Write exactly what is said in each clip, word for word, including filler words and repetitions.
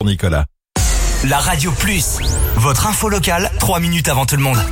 pour Nicolas. La Radio Plus, votre info locale, trois minutes avant tout le monde.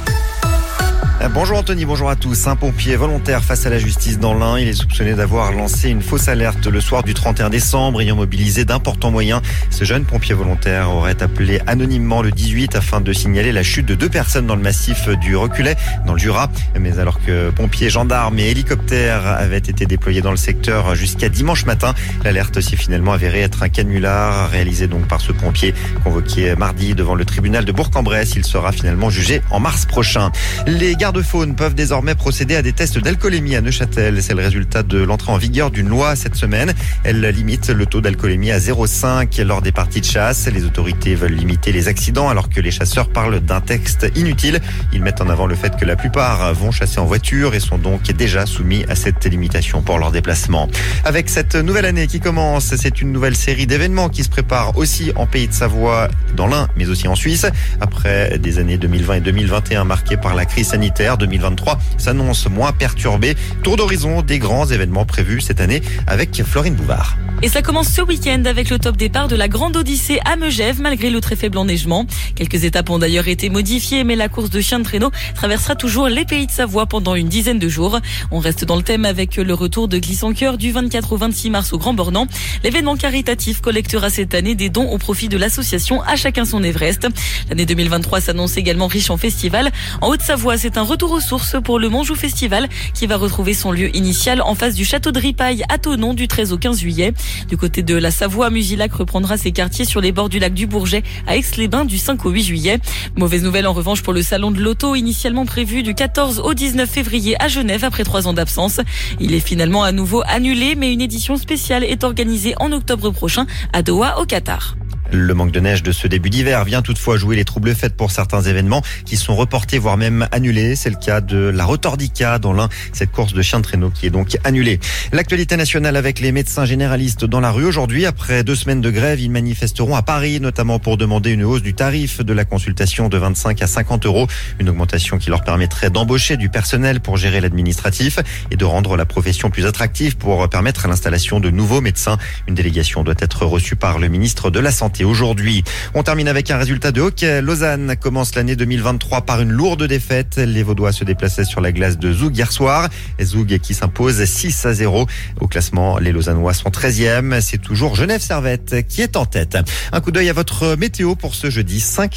Bonjour Anthony, bonjour à tous. Un pompier volontaire face à la justice dans l'Ain. Il est soupçonné d'avoir lancé une fausse alerte le soir du trente et un décembre, ayant mobilisé d'importants moyens. Ce jeune pompier volontaire aurait appelé anonymement le dix-huit afin de signaler la chute de deux personnes dans le massif du Recullet, dans le Jura. Mais alors que pompiers, gendarmes et hélicoptères avaient été déployés dans le secteur jusqu'à dimanche matin, l'alerte s'est finalement avérée être un canular réalisé donc par ce pompier convoqué mardi devant le tribunal de Bourg-en-Bresse. Il sera finalement jugé en mars prochain. Les gardes de faune peuvent désormais procéder à des tests d'alcoolémie à Neuchâtel. C'est le résultat de l'entrée en vigueur d'une loi cette semaine. Elle limite le taux d'alcoolémie à zéro virgule cinq lors des parties de chasse. Les autorités veulent limiter les accidents alors que les chasseurs parlent d'un texte inutile. Ils mettent en avant le fait que la plupart vont chasser en voiture et sont donc déjà soumis à cette limitation pour leur déplacement. Avec cette nouvelle année qui commence, c'est une nouvelle série d'événements qui se prépare aussi en Pays de Savoie, dans l'Ain, mais aussi en Suisse. Après des années deux mille vingt et deux mille vingt et un marquées par la crise sanitaire, deux mille vingt-trois s'annonce moins perturbé. Tour d'horizon des grands événements prévus cette année avec Florine Bouvard. Et ça commence ce week-end avec le top départ de la Grande Odyssée à Megève, malgré le très faible enneigement. Quelques étapes ont d'ailleurs été modifiées, mais la course de chien de traîneau traversera toujours les Pays de Savoie pendant une dizaine de jours. On reste dans le thème avec le retour de Glisse en Cœur du vingt-quatre au vingt-six mars au Grand Bornand. L'événement caritatif collectera cette année des dons au profit de l'association À Chacun Son Everest. L'année deux mille vingt-trois s'annonce également riche en festivals. En Haute-Savoie, c'est un retour aux sources pour le Monjou Festival qui va retrouver son lieu initial en face du château de Ripaille à Thonon du treize au quinze juillet. Du côté de la Savoie, Musilac reprendra ses quartiers sur les bords du lac du Bourget à Aix-les-Bains du cinq au huit juillet. Mauvaise nouvelle en revanche pour le salon de l'auto, initialement prévu du quatorze au dix-neuf février à Genève après trois ans d'absence. Il est finalement à nouveau annulé, mais une édition spéciale est organisée en octobre prochain à Doha au Qatar. Le manque de neige de ce début d'hiver vient toutefois jouer les troubles faits pour certains événements qui sont reportés voire même annulés. C'est le cas de la Rotordica dans l'Ain, cette course de chien de traîneau qui est donc annulée. L'actualité nationale avec les médecins généralistes dans la rue aujourd'hui. Après deux semaines de grève, ils manifesteront à Paris, notamment pour demander une hausse du tarif de la consultation de vingt-cinq à cinquante euros. Une augmentation qui leur permettrait d'embaucher du personnel pour gérer l'administratif et de rendre la profession plus attractive pour permettre l'installation de nouveaux médecins. Une délégation doit être reçue par le ministre de la Santé aujourd'hui. On termine avec un résultat de hockey. Lausanne commence l'année deux mille vingt-trois par une lourde défaite. Les Vaudois se déplaçaient sur la glace de Zoug hier soir. Zoug qui s'impose six à zéro. Au classement, les Lausannois sont treizième. C'est toujours Genève Servette qui est en tête. Un coup d'œil à votre météo pour ce jeudi cinq